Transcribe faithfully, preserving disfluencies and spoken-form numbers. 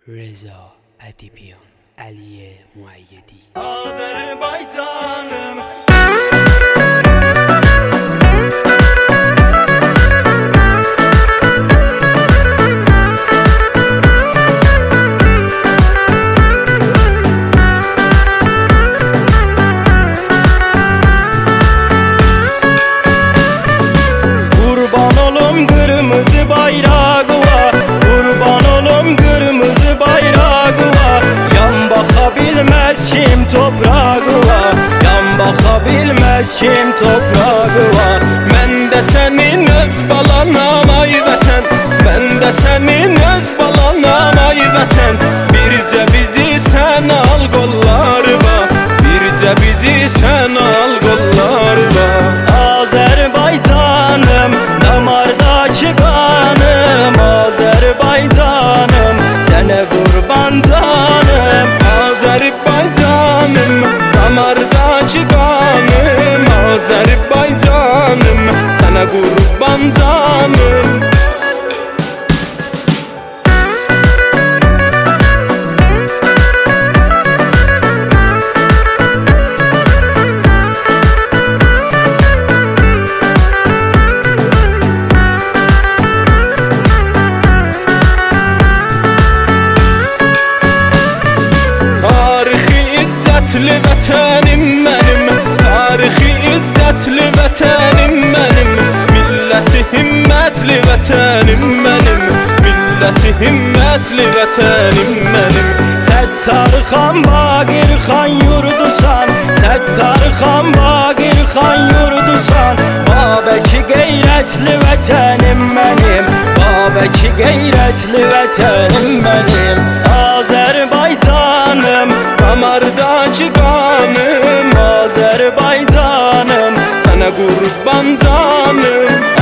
Reza Adibian, Aliye Muayyedi. Azerbaycanım Kurban olum kırmızı bayrağına, kurban olum kırmızı bayrağına. Yan bakabilmez kim toprağına, yan bakabilmez kim toprağına. Ben de senin öz balanam ay vətən, ben de senin öz balanam ay vətən. Bircə bizi sen al qollarına, bircə bizi sen al qollarına. Azerbaycanım, damardaki kanım, Azerbaycanım, sene kurban canım. Azerbaycanım, damardaki kanım, Azerbaycanım, sene kurban canım. İzzətli vətənim mənim, tarixi izzətli vətənim mənim, milləti himmətli vətənim mənim, milləti himmətli vətənim mənim. Səttar xan Baqir xan yurdusan, Səttar xan Baqir xan yurdusan. Babəki qeyrətli vətənim mənim, Babəki qeyrətli vətənim mənim. Azerbaycanım, damardaki kanım, Azerbaycanım, sana kurban canım.